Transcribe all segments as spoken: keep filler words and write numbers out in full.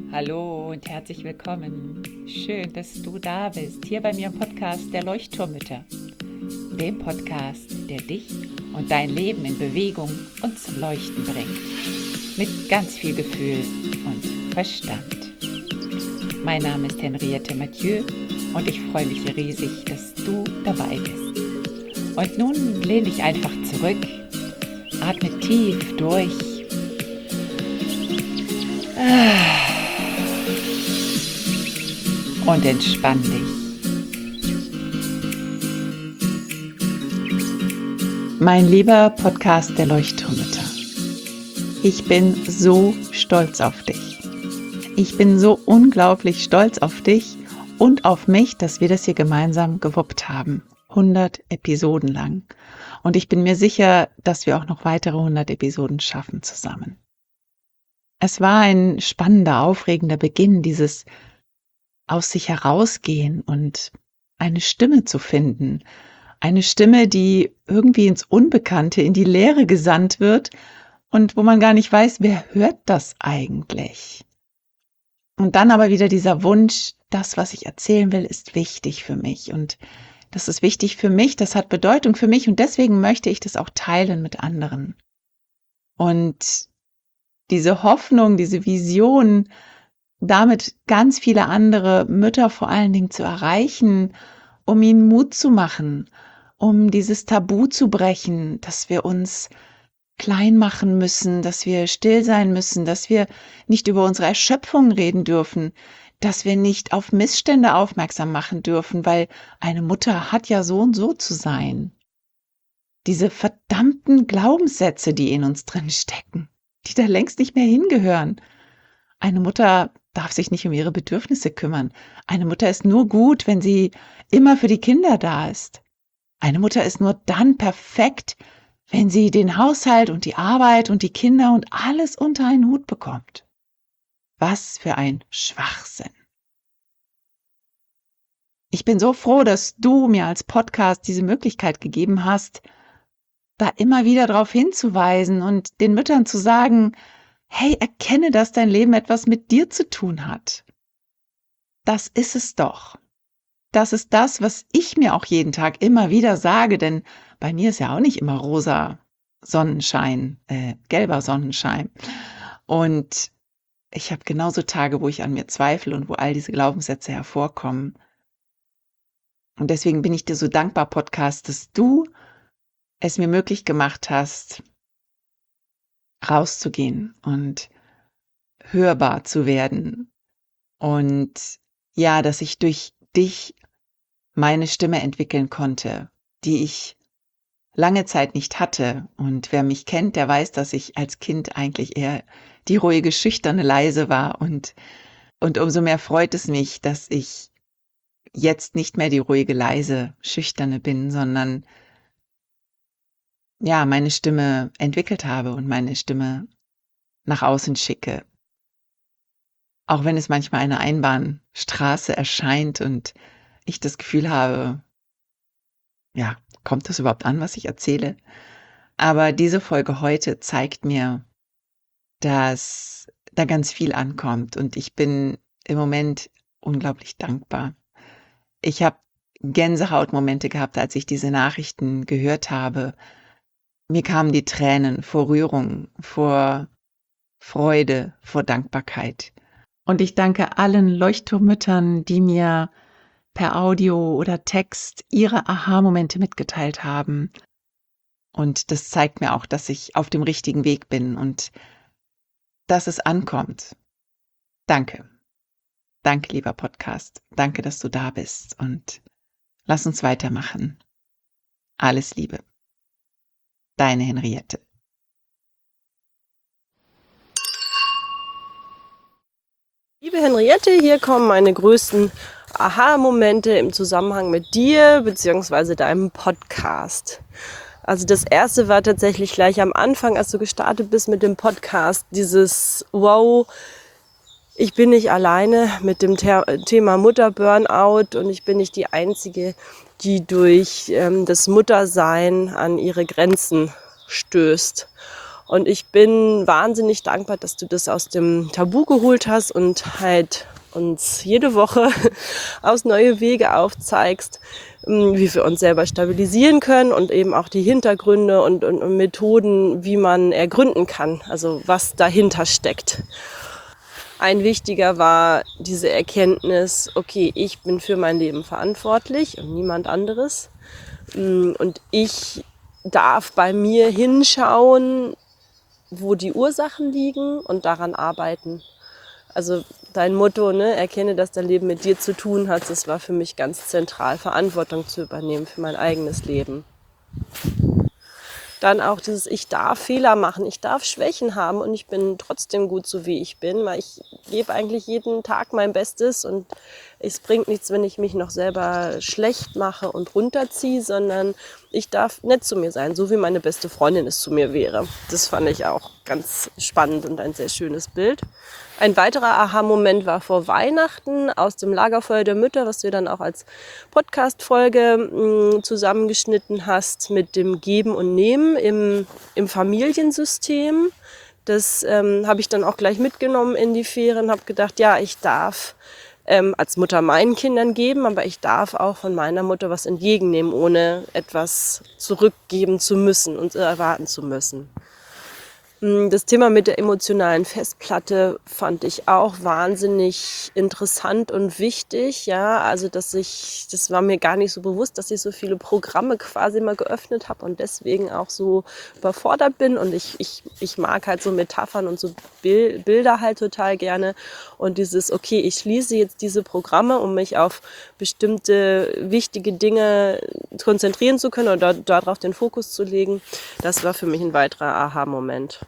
Hallo und herzlich willkommen. Schön, dass du da bist, hier bei mir im Podcast der Leuchtturmmütter. Dem Podcast, der dich und dein Leben in Bewegung und zum Leuchten bringt. Mit ganz viel Gefühl und Verstand. Mein Name ist Henriette Mathieu und ich freue mich riesig, dass du dabei bist. Und nun lehn dich einfach zurück, atme tief durch. Und entspann dich. Mein lieber Podcast der Leuchtturmmütter, ich bin so stolz auf dich. Ich bin so unglaublich stolz auf dich und auf mich, dass wir das hier gemeinsam gewuppt haben. hundert Episoden lang. Und ich bin mir sicher, dass wir auch noch weitere hundert Episoden schaffen zusammen. Es war ein spannender, aufregender Beginn, dieses aus sich herausgehen und eine Stimme zu finden. Eine Stimme, die irgendwie ins Unbekannte, in die Leere gesandt wird und wo man gar nicht weiß, wer hört das eigentlich? Und dann aber wieder dieser Wunsch, das, was ich erzählen will, ist wichtig für mich. Und das ist wichtig für mich, das hat Bedeutung für mich und deswegen möchte ich das auch teilen mit anderen. Und diese Hoffnung, diese Vision, damit ganz viele andere Mütter vor allen Dingen zu erreichen, um ihnen Mut zu machen, um dieses Tabu zu brechen, dass wir uns klein machen müssen, dass wir still sein müssen, dass wir nicht über unsere Erschöpfung reden dürfen, dass wir nicht auf Missstände aufmerksam machen dürfen, weil eine Mutter hat ja so und so zu sein. Diese verdammten Glaubenssätze, die in uns drin stecken, die da längst nicht mehr hingehören. Eine Mutter darf sich nicht um ihre Bedürfnisse kümmern. Eine Mutter ist nur gut, wenn sie immer für die Kinder da ist. Eine Mutter ist nur dann perfekt, wenn sie den Haushalt und die Arbeit und die Kinder und alles unter einen Hut bekommt. Was für ein Schwachsinn. Ich bin so froh, dass du mir als Podcast diese Möglichkeit gegeben hast, da immer wieder darauf hinzuweisen und den Müttern zu sagen, hey, erkenne, dass dein Leben etwas mit dir zu tun hat. Das ist es doch. Das ist das, was ich mir auch jeden Tag immer wieder sage, denn bei mir ist ja auch nicht immer rosa Sonnenschein, äh, gelber Sonnenschein. Und ich habe genauso Tage, wo ich an mir zweifle und wo all diese Glaubenssätze hervorkommen. Und deswegen bin ich dir so dankbar, Podcast, dass du es mir möglich gemacht hast, rauszugehen und hörbar zu werden. Und ja, dass ich durch dich meine Stimme entwickeln konnte, die ich lange Zeit nicht hatte. Und wer mich kennt, der weiß, dass ich als Kind eigentlich eher die ruhige, schüchterne, leise war. Und, und umso mehr freut es mich, dass ich jetzt nicht mehr die ruhige, leise, schüchterne bin, sondern ja, meine Stimme entwickelt habe und meine Stimme nach außen schicke. Auch wenn es manchmal eine Einbahnstraße erscheint und ich das Gefühl habe, ja, kommt das überhaupt an, was ich erzähle? Aber diese Folge heute zeigt mir, dass da ganz viel ankommt und ich bin im Moment unglaublich dankbar. Ich habe Gänsehautmomente gehabt, als ich diese Nachrichten gehört habe. Mir kamen die Tränen vor Rührung, vor Freude, vor Dankbarkeit. Und ich danke allen Leuchtturmmüttern, die mir per Audio oder Text ihre Aha-Momente mitgeteilt haben. Und das zeigt mir auch, dass ich auf dem richtigen Weg bin und dass es ankommt. Danke. Danke, lieber Podcast. Danke, dass du da bist und lass uns weitermachen. Alles Liebe. Deine Henriette. Liebe Henriette, hier kommen meine größten Aha-Momente im Zusammenhang mit dir bzw. deinem Podcast. Also das erste war tatsächlich gleich am Anfang, als du gestartet bist mit dem Podcast, dieses Wow, ich bin nicht alleine mit dem Thema Mutter-Burnout und ich bin nicht die Einzige, die durch ähm, das Muttersein an ihre Grenzen stößt. Und ich bin wahnsinnig dankbar, dass du das aus dem Tabu geholt hast und halt uns jede Woche aus neue Wege aufzeigst, wie wir uns selber stabilisieren können und eben auch die Hintergründe und, und, und Methoden, wie man ergründen kann, also was dahinter steckt. Ein wichtiger war diese Erkenntnis, okay, ich bin für mein Leben verantwortlich und niemand anderes. Und ich darf bei mir hinschauen, wo die Ursachen liegen und daran arbeiten. Also dein Motto, ne, erkenne, dass dein Leben mit dir zu tun hat, das war für mich ganz zentral, Verantwortung zu übernehmen für mein eigenes Leben. Dann auch dieses, ich darf Fehler machen, ich darf Schwächen haben und ich bin trotzdem gut so, wie ich bin, weil ich gebe eigentlich jeden Tag mein Bestes und es bringt nichts, wenn ich mich noch selber schlecht mache und runterziehe, sondern ich darf nett zu mir sein, so wie meine beste Freundin es zu mir wäre. Das fand ich auch ganz spannend und ein sehr schönes Bild. Ein weiterer Aha-Moment war vor Weihnachten aus dem Lagerfeuer der Mütter, was du dann auch als Podcast-Folge mh, zusammengeschnitten hast mit dem Geben und Nehmen im, im Familiensystem. Das ähm, habe ich dann auch gleich mitgenommen in die Ferien, habe gedacht, ja, ich darf ähm, als Mutter meinen Kindern geben, aber ich darf auch von meiner Mutter was entgegennehmen, ohne etwas zurückgeben zu müssen und erwarten zu müssen. Das Thema mit der emotionalen Festplatte fand ich auch wahnsinnig interessant und wichtig. Ja, also dass ich, das war mir gar nicht so bewusst, dass ich so viele Programme quasi mal geöffnet habe und deswegen auch so überfordert bin. Und ich, ich, ich mag halt so Metaphern und so Bilder halt total gerne. Und dieses, okay, ich schließe jetzt diese Programme, um mich auf bestimmte wichtige Dinge konzentrieren zu können oder darauf den Fokus zu legen, das war für mich ein weiterer Aha-Moment.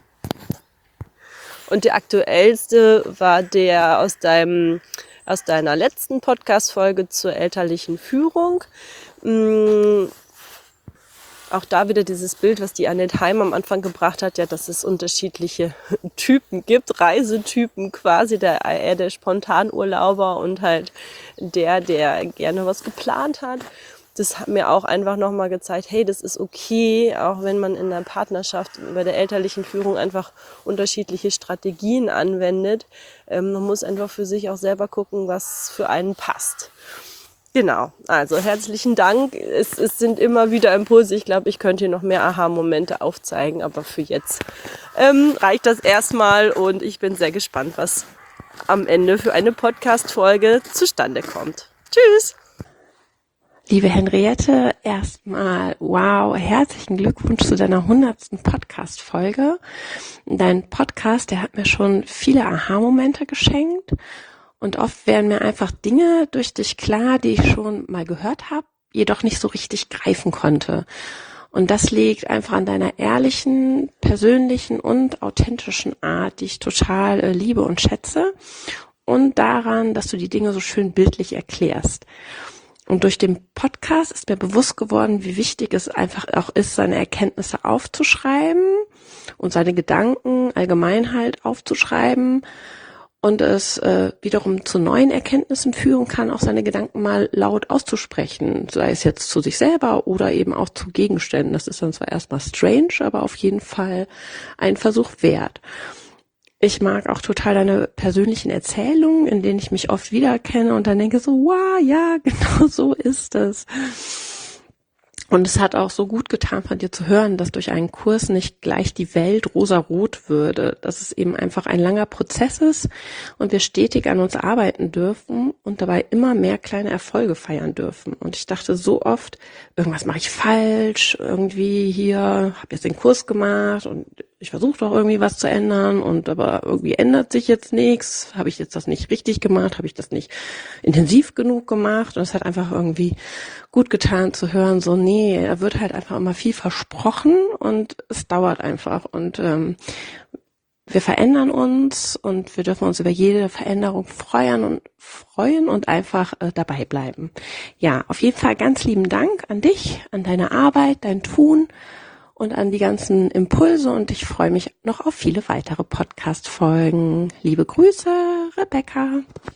Und der aktuellste war der aus deinem, aus deiner letzten Podcast-Folge zur elterlichen Führung. Mhm. Auch da wieder dieses Bild, was die Annette Heim am Anfang gebracht hat, ja, dass es unterschiedliche Typen gibt, Reisetypen quasi, der eher der Spontanurlauber und halt der, der gerne was geplant hat. Das hat mir auch einfach nochmal gezeigt, hey, das ist okay, auch wenn man in der Partnerschaft bei der elterlichen Führung einfach unterschiedliche Strategien anwendet. Ähm, man muss einfach für sich auch selber gucken, was für einen passt. Genau, also herzlichen Dank. Es, es sind immer wieder Impulse. Ich glaube, ich könnte hier noch mehr Aha-Momente aufzeigen, aber für jetzt ähm, reicht das erstmal und ich bin sehr gespannt, was am Ende für eine Podcast-Folge zustande kommt. Tschüss! Liebe Henriette, erstmal wow, herzlichen Glückwunsch zu deiner hundertsten Podcast-Folge. Dein Podcast, der hat mir schon viele Aha-Momente geschenkt und oft werden mir einfach Dinge durch dich klar, die ich schon mal gehört habe, jedoch nicht so richtig greifen konnte. Und das liegt einfach an deiner ehrlichen, persönlichen und authentischen Art, die ich total äh, liebe und schätze, und daran, dass du die Dinge so schön bildlich erklärst. Und durch den Podcast ist mir bewusst geworden, wie wichtig es einfach auch ist, seine Erkenntnisse aufzuschreiben und seine Gedanken allgemein halt aufzuschreiben und es äh, wiederum zu neuen Erkenntnissen führen kann, auch seine Gedanken mal laut auszusprechen, sei es jetzt zu sich selber oder eben auch zu Gegenständen. Das ist dann zwar erstmal strange, aber auf jeden Fall ein Versuch wert. Ich mag auch total deine persönlichen Erzählungen, in denen ich mich oft wiedererkenne und dann denke so, wow, ja, genau so ist es. Und es hat auch so gut getan, von dir zu hören, dass durch einen Kurs nicht gleich die Welt rosarot würde, dass es eben einfach ein langer Prozess ist und wir stetig an uns arbeiten dürfen und dabei immer mehr kleine Erfolge feiern dürfen. Und ich dachte so oft, irgendwas mache ich falsch, irgendwie hier, habe jetzt den Kurs gemacht und ich versuche doch irgendwie was zu ändern und aber irgendwie ändert sich jetzt nichts. Habe ich jetzt das nicht richtig gemacht? Habe ich das nicht intensiv genug gemacht? Und es hat einfach irgendwie gut getan zu hören, so nee, er wird halt einfach immer viel versprochen und es dauert einfach und ähm, wir verändern uns und wir dürfen uns über jede Veränderung freuen und freuen und einfach äh, dabei bleiben. Ja, auf jeden Fall ganz lieben Dank an dich, an deine Arbeit, dein Tun und an die ganzen Impulse und ich freue mich noch auf viele weitere Podcast-Folgen. Liebe Grüße, Rebecca.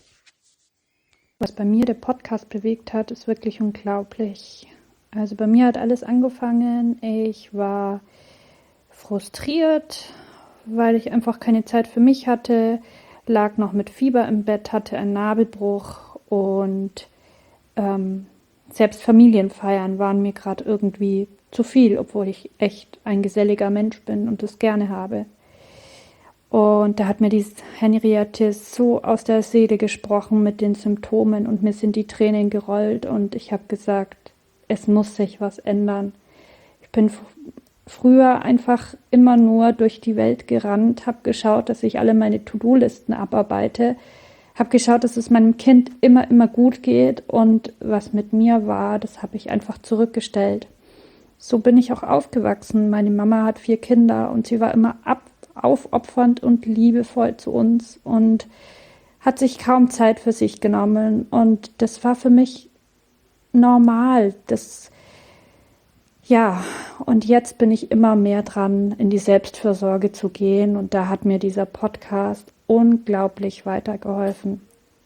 Was bei mir der Podcast bewegt hat, ist wirklich unglaublich. Also bei mir hat alles angefangen. Ich war frustriert, weil ich einfach keine Zeit für mich hatte, lag noch mit Fieber im Bett, hatte einen Nabelbruch und ähm, selbst Familienfeiern waren mir gerade irgendwie zu viel, obwohl ich echt ein geselliger Mensch bin und das gerne habe. Und da hat mir die Henriette so aus der Seele gesprochen mit den Symptomen und mir sind die Tränen gerollt und ich habe gesagt, es muss sich was ändern. Ich bin f- früher einfach immer nur durch die Welt gerannt, habe geschaut, dass ich alle meine To-Do-Listen abarbeite, habe geschaut, dass es meinem Kind immer, immer gut geht und was mit mir war, das habe ich einfach zurückgestellt. So bin ich auch aufgewachsen. Meine Mama hat vier Kinder und sie war immer ab, aufopfernd und liebevoll zu uns und hat sich kaum Zeit für sich genommen. Und das war für mich normal. Das, ja, und jetzt bin ich immer mehr dran, in die Selbstfürsorge zu gehen. Und da hat mir dieser Podcast unglaublich weitergeholfen.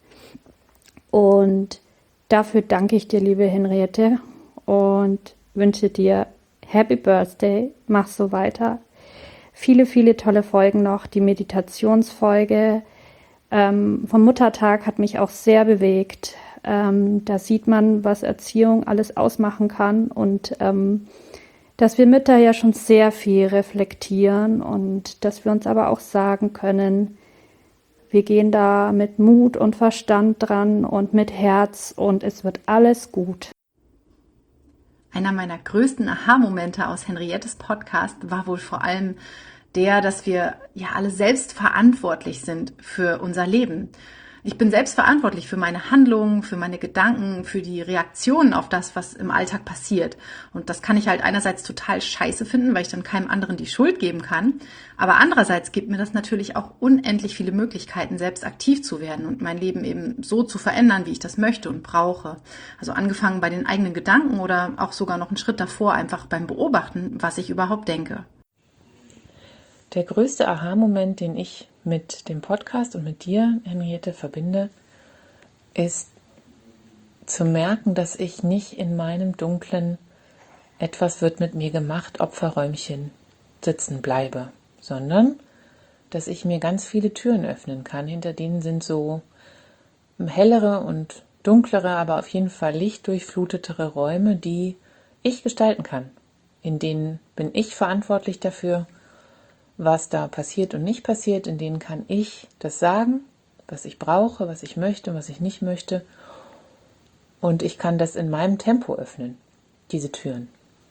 Und dafür danke ich dir, liebe Henriette, und wünsche dir Happy Birthday, mach so weiter. Viele, viele tolle Folgen noch. Die Meditationsfolge ähm, vom Muttertag hat mich auch sehr bewegt. Ähm, da sieht man, was Erziehung alles ausmachen kann und ähm, dass wir Mütter ja schon sehr viel reflektieren und dass wir uns aber auch sagen können, wir gehen da mit Mut und Verstand dran und mit Herz und es wird alles gut. Einer meiner größten Aha-Momente aus Henriettes Podcast war wohl vor allem der, dass wir ja alle selbst verantwortlich sind für unser Leben. Ich bin selbst verantwortlich für meine Handlungen, für meine Gedanken, für die Reaktionen auf das, was im Alltag passiert. Und das kann ich halt einerseits total scheiße finden, weil ich dann keinem anderen die Schuld geben kann. Aber andererseits gibt mir das natürlich auch unendlich viele Möglichkeiten, selbst aktiv zu werden und mein Leben eben so zu verändern, wie ich das möchte und brauche. Also angefangen bei den eigenen Gedanken oder auch sogar noch einen Schritt davor, einfach beim Beobachten, was ich überhaupt denke. Der größte Aha-Moment, den ich mit dem Podcast und mit dir, Henriette, verbinde, ist zu merken, dass ich nicht in meinem dunklen "etwas wird mit mir gemacht" Opferräumchen sitzen bleibe, sondern dass ich mir ganz viele Türen öffnen kann. Hinter denen sind so hellere und dunklere, aber auf jeden Fall lichtdurchflutetere Räume, die ich gestalten kann. In denen bin ich verantwortlich dafür, was da passiert und nicht passiert. In denen kann ich das sagen, was ich brauche, was ich möchte, was ich nicht möchte. Und ich kann das in meinem Tempo öffnen, diese Türen.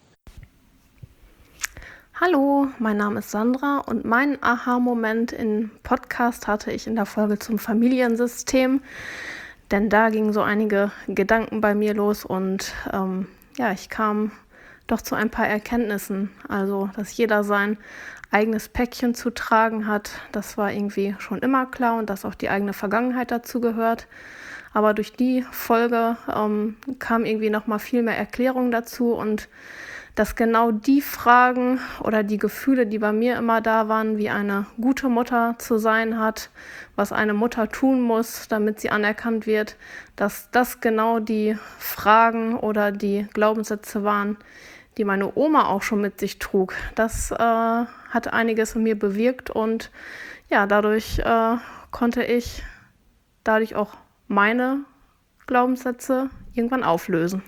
Hallo, mein Name ist Sandra und meinen Aha-Moment im Podcast hatte ich in der Folge zum Familiensystem, denn da gingen so einige Gedanken bei mir los und ähm, ja, ich kam doch zu ein paar Erkenntnissen, also dass jeder sein eigenes Päckchen zu tragen hat, das war irgendwie schon immer klar und dass auch die eigene Vergangenheit dazu gehört. Aber durch die Folge ähm, kam irgendwie nochmal viel mehr Erklärung dazu und dass genau die Fragen oder die Gefühle, die bei mir immer da waren, wie eine gute Mutter zu sein hat, was eine Mutter tun muss, damit sie anerkannt wird, dass das genau die Fragen oder die Glaubenssätze waren, die meine Oma auch schon mit sich trug. Das äh, hat einiges in mir bewirkt und ja, dadurch äh, konnte ich dadurch auch meine Glaubenssätze irgendwann auflösen.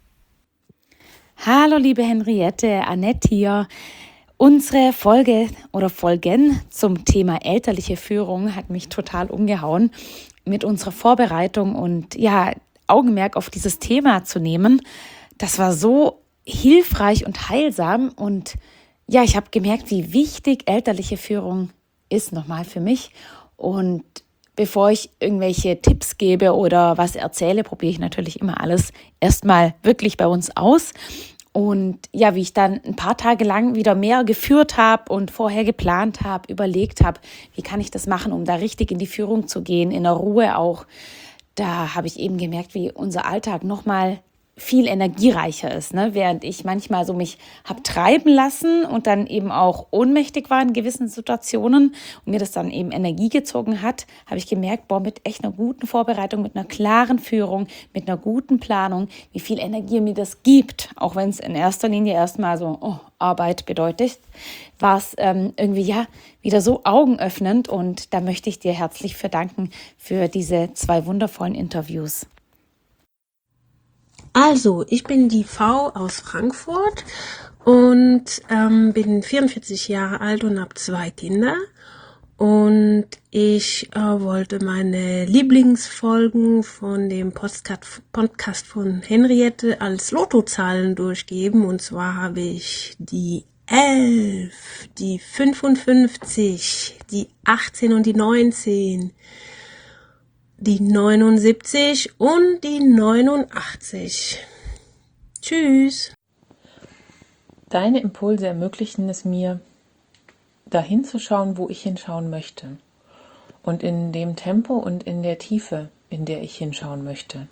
Hallo liebe Henriette, Annette hier. Unsere Folge oder Folgen zum Thema elterliche Führung hat mich total umgehauen mit unserer Vorbereitung und ja, Augenmerk auf dieses Thema zu nehmen. Das war so hilfreich und heilsam und ja, ich habe gemerkt, wie wichtig elterliche Führung ist nochmal für mich. Und bevor ich irgendwelche Tipps gebe oder was erzähle, probiere ich natürlich immer alles erstmal wirklich bei uns aus. Und ja, wie ich dann ein paar Tage lang wieder mehr geführt habe und vorher geplant habe, überlegt habe, wie kann ich das machen, um da richtig in die Führung zu gehen, in der Ruhe auch. Da habe ich eben gemerkt, wie unser Alltag nochmal viel energiereicher ist, ne? Während ich manchmal so mich habe treiben lassen und dann eben auch ohnmächtig war in gewissen Situationen und mir das dann eben Energie gezogen hat, habe ich gemerkt, boah, mit echt einer guten Vorbereitung, mit einer klaren Führung, mit einer guten Planung, wie viel Energie mir das gibt, auch wenn es in erster Linie erstmal so oh, Arbeit bedeutet, war es ähm, irgendwie ja wieder so augenöffnend und da möchte ich dir herzlich verdanken für diese zwei wundervollen Interviews. Also, ich bin die V aus Frankfurt und ähm, bin vierundvierzig Jahre alt und habe zwei Kinder. Und ich äh, wollte meine Lieblingsfolgen von dem Podcast, Podcast von Henriette als Lottozahlen durchgeben. Und zwar habe ich die elf, die fünfundfünfzig, die achtzehn und die neunzehn, die neunundsiebzig und die neunundachtzig. Tschüss. Deine Impulse ermöglichen es mir, dahin zu schauen, wo ich hinschauen möchte. Und in dem Tempo und in der Tiefe, in der ich hinschauen möchte.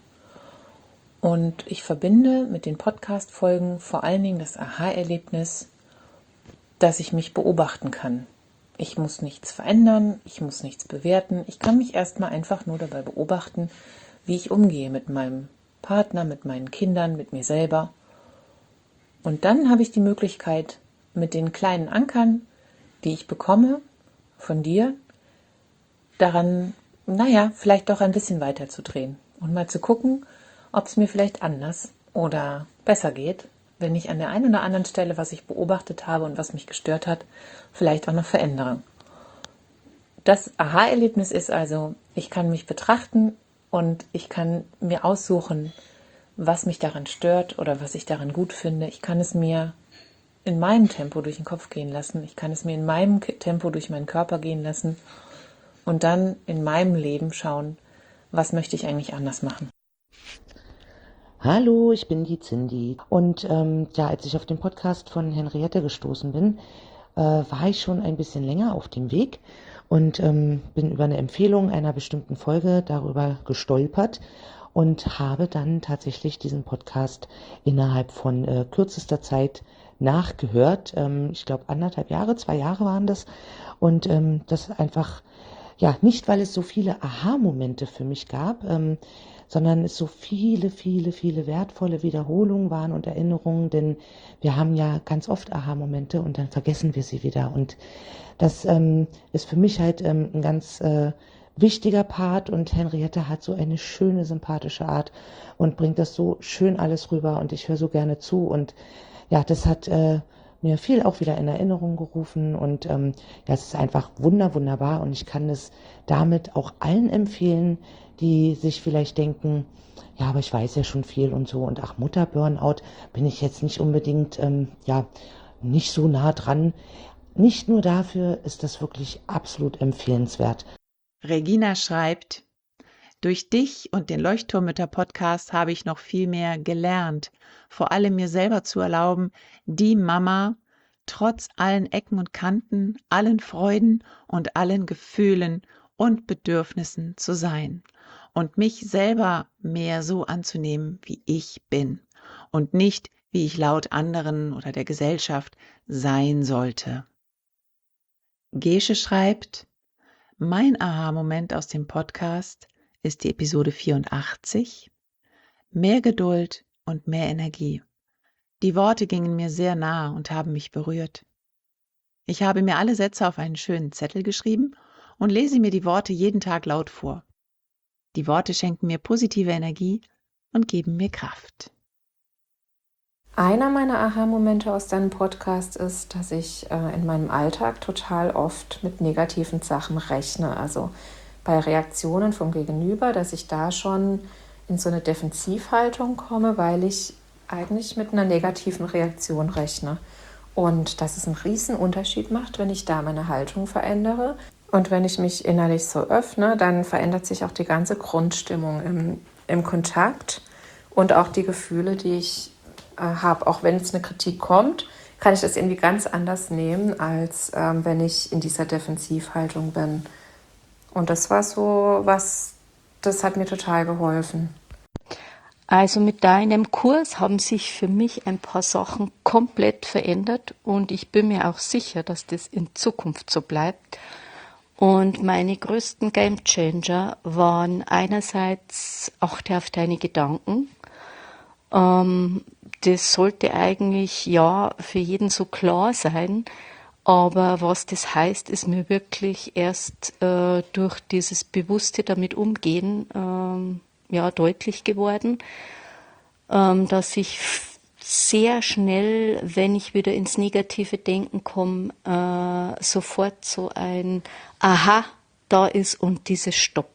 Und ich verbinde mit den Podcast-Folgen vor allen Dingen das Aha-Erlebnis, dass ich mich beobachten kann. Ich muss nichts verändern, ich muss nichts bewerten. Ich kann mich erstmal einfach nur dabei beobachten, wie ich umgehe mit meinem Partner, mit meinen Kindern, mit mir selber. Und dann habe ich die Möglichkeit, mit den kleinen Ankern, die ich bekomme von dir, daran, naja, vielleicht doch ein bisschen weiter zu drehen und mal zu gucken, ob es mir vielleicht anders oder besser geht, wenn ich an der einen oder anderen Stelle, was ich beobachtet habe und was mich gestört hat, vielleicht auch noch verändere. Das Aha-Erlebnis ist also, ich kann mich betrachten und ich kann mir aussuchen, was mich daran stört oder was ich daran gut finde. Ich kann es mir in meinem Tempo durch den Kopf gehen lassen. Ich kann es mir in meinem Tempo durch meinen Körper gehen lassen und dann in meinem Leben schauen, was möchte ich eigentlich anders machen. Hallo, ich bin die Cindy und ähm, ja, als ich auf den Podcast von Henriette gestoßen bin, äh, war ich schon ein bisschen länger auf dem Weg und ähm, bin über eine Empfehlung einer bestimmten Folge darüber gestolpert und habe dann tatsächlich diesen Podcast innerhalb von äh, kürzester Zeit nachgehört. Ähm, ich glaube anderthalb Jahre, zwei Jahre waren das und ähm, das einfach, ja, nicht weil es so viele Aha-Momente für mich gab, ähm, sondern es so viele, viele, viele wertvolle Wiederholungen waren und Erinnerungen, denn wir haben ja ganz oft Aha-Momente und dann vergessen wir sie wieder. Und das ähm, ist für mich halt ähm, ein ganz äh, wichtiger Part und Henriette hat so eine schöne, sympathische Art und bringt das so schön alles rüber und ich höre so gerne zu und ja, das hat äh, mir viel auch wieder in Erinnerung gerufen und ähm, ja, es ist einfach wunder, wunderbar und ich kann es damit auch allen empfehlen, die sich vielleicht denken, ja, aber ich weiß ja schon viel und so und ach, Mutter-Burnout bin ich jetzt nicht unbedingt, ähm, ja, nicht so nah dran. Nicht nur dafür ist das wirklich absolut empfehlenswert. Regina schreibt, durch dich und den Leuchtturmmütter-Podcast habe ich noch viel mehr gelernt, vor allem mir selber zu erlauben, die Mama trotz allen Ecken und Kanten, allen Freuden und allen Gefühlen und Bedürfnissen zu sein und mich selber mehr so anzunehmen, wie ich bin und nicht, wie ich laut anderen oder der Gesellschaft sein sollte. Gesche schreibt, mein Aha-Moment aus dem Podcast ist die Episode vierundachtzig, mehr Geduld und mehr Energie. Die Worte gingen mir sehr nah und haben mich berührt. Ich habe mir alle Sätze auf einen schönen Zettel geschrieben und lese mir die Worte jeden Tag laut vor. Die Worte schenken mir positive Energie und geben mir Kraft. Einer meiner Aha-Momente aus deinem Podcast ist, dass ich äh, in meinem Alltag total oft mit negativen Sachen rechne. Also bei Reaktionen vom Gegenüber, dass ich da schon in so eine Defensivhaltung komme, weil ich eigentlich mit einer negativen Reaktion rechne. Und dass es einen riesen Unterschied macht, wenn ich da meine Haltung verändere. Und wenn ich mich innerlich so öffne, dann verändert sich auch die ganze Grundstimmung im, im Kontakt und auch die Gefühle, die ich äh, habe. Auch wenn jetzt eine Kritik kommt, kann ich das irgendwie ganz anders nehmen, als ähm, wenn ich in dieser Defensivhaltung bin. Und das war so was, das hat mir total geholfen. Also mit deinem Kurs haben sich für mich ein paar Sachen komplett verändert und ich bin mir auch sicher, dass das in Zukunft so bleibt. Und meine größten Gamechanger waren einerseits achte auf deine Gedanken. Ähm, das sollte eigentlich ja für jeden so klar sein, aber was das heißt, ist mir wirklich erst äh, durch dieses bewusste damit umgehen ähm, ja deutlich geworden, ähm, dass ich f- sehr schnell, wenn ich wieder ins negative Denken komme, äh, sofort so ein Aha da ist und dieses Stopp.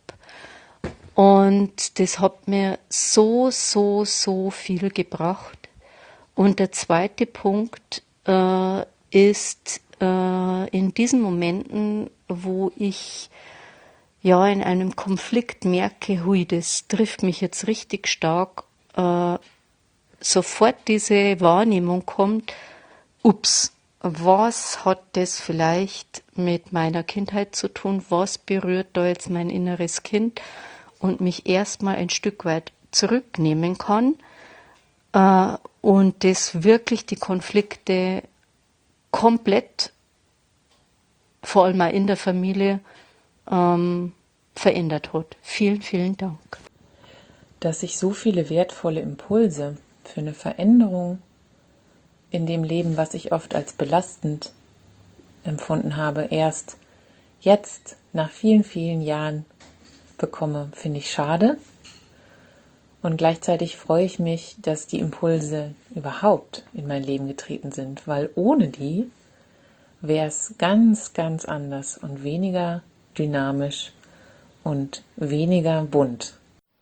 Und das hat mir so, so, so viel gebracht. Und der zweite Punkt äh, ist äh, in diesen Momenten, wo ich ja in einem Konflikt merke, hui, das trifft mich jetzt richtig stark, äh, sofort diese Wahrnehmung kommt, ups, was hat das vielleicht mit meiner Kindheit zu tun, was berührt da jetzt mein inneres Kind und mich erstmal ein Stück weit zurücknehmen kann äh, und das wirklich die Konflikte komplett, vor allem auch in der Familie, ähm, verändert hat. Vielen, vielen Dank. Dass ich so viele wertvolle Impulse für eine Veränderung in dem Leben, was ich oft als belastend empfunden habe, erst jetzt, nach vielen, vielen Jahren bekomme, finde ich schade. Und gleichzeitig freue ich mich, dass die Impulse überhaupt in mein Leben getreten sind, weil ohne die wäre es ganz, ganz anders und weniger dynamisch und weniger bunt.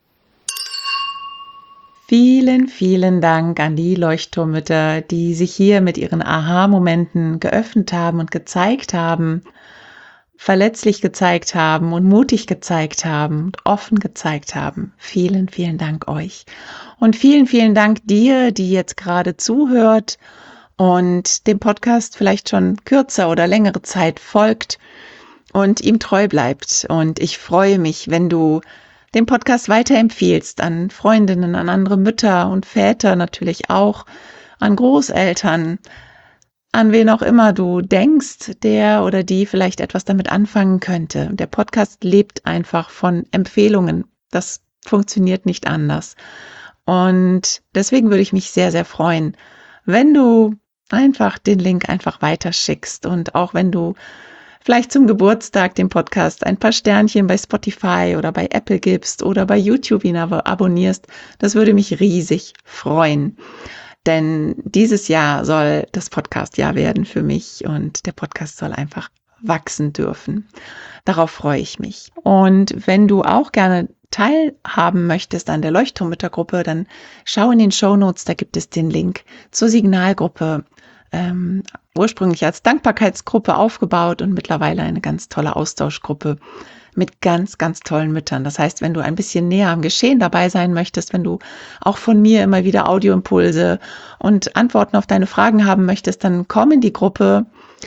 Vielen, vielen Dank an die Leuchtturmmütter, die sich hier mit ihren Aha-Momenten geöffnet haben und gezeigt haben, verletzlich gezeigt haben und mutig gezeigt haben und offen gezeigt haben. Vielen, vielen Dank euch. Und vielen, vielen Dank dir, die jetzt gerade zuhört und dem Podcast vielleicht schon kürzer oder längere Zeit folgt und ihm treu bleibt. Und ich freue mich, wenn du den Podcast weiterempfiehlst an Freundinnen, an andere Mütter und Väter natürlich auch, an Großeltern, an wen auch immer du denkst, der oder die vielleicht etwas damit anfangen könnte. Der Podcast lebt einfach von Empfehlungen. Das funktioniert nicht anders. Und deswegen würde ich mich sehr, sehr freuen, wenn du einfach den Link einfach weiterschickst und auch wenn du vielleicht zum Geburtstag dem Podcast ein paar Sternchen bei Spotify oder bei Apple gibst oder bei YouTube ihn aber abonnierst. Das würde mich riesig freuen. Denn dieses Jahr soll das Podcast-Jahr werden für mich und der Podcast soll einfach wachsen dürfen. Darauf freue ich mich. Und wenn du auch gerne teilhaben möchtest an der Leuchtturmmüttergruppe, dann schau in den Shownotes, da gibt es den Link zur Signalgruppe. Ähm, ursprünglich als Dankbarkeitsgruppe aufgebaut und mittlerweile eine ganz tolle Austauschgruppe mit ganz, ganz tollen Müttern. Das heißt, wenn du ein bisschen näher am Geschehen dabei sein möchtest, wenn du auch von mir immer wieder Audioimpulse und Antworten auf deine Fragen haben möchtest, dann komm in die Gruppe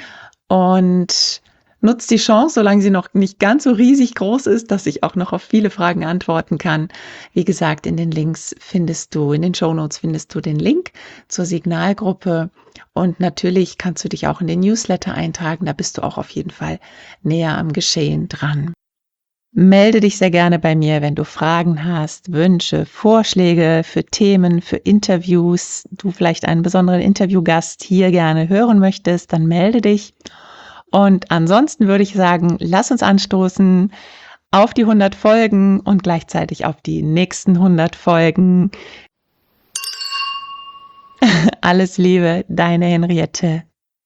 und nutz die Chance, solange sie noch nicht ganz so riesig groß ist, dass ich auch noch auf viele Fragen antworten kann. Wie gesagt, in den Links findest du, in den Shownotes findest du den Link zur Signalgruppe und natürlich kannst du dich auch in den Newsletter eintragen, da bist du auch auf jeden Fall näher am Geschehen dran. Melde dich sehr gerne bei mir, wenn du Fragen hast, Wünsche, Vorschläge für Themen, für Interviews, du vielleicht einen besonderen Interviewgast hier gerne hören möchtest, dann melde dich. Und ansonsten würde ich sagen, lass uns anstoßen auf die hundert Folgen und gleichzeitig auf die nächsten hundert Folgen. Alles Liebe, deine Henriette.